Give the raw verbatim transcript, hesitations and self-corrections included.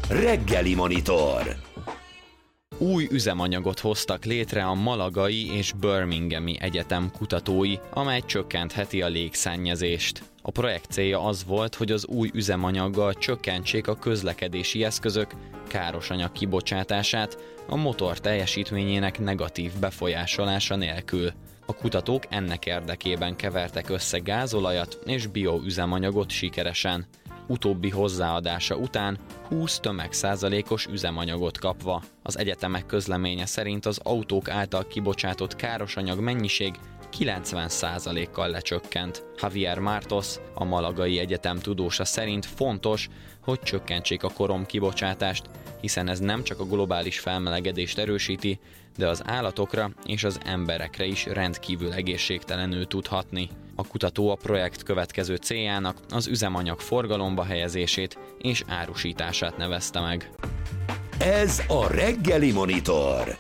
Reggeli Monitor. Új üzemanyagot hoztak létre a malagai és birminghami egyetem kutatói, amely csökkentheti a légszennyezést. A projekt célja az volt, hogy az új üzemanyaggal csökkentsék a közlekedési eszközök károsanyag kibocsátását a motor teljesítményének negatív befolyásolása nélkül. A kutatók ennek érdekében kevertek össze gázolajat és bioüzemanyagot sikeresen. Utóbbi hozzáadása után húsz tömegszázalékos üzemanyagot kapva. Az egyetemek közleménye szerint az autók által kibocsátott károsanyag mennyiség kilencven százalékkal lecsökkent. Javier Martos, a Malagai Egyetem tudósa szerint fontos, hogy csökkentsék a korom kibocsátást, hiszen ez nem csak a globális felmelegedést erősíti, de az állatokra és az emberekre is rendkívül egészségtelenül tud hatni. A kutató a projekt következő céljának az üzemanyag forgalomba helyezését és árusítását nevezte meg. Ez a Reggeli Monitor.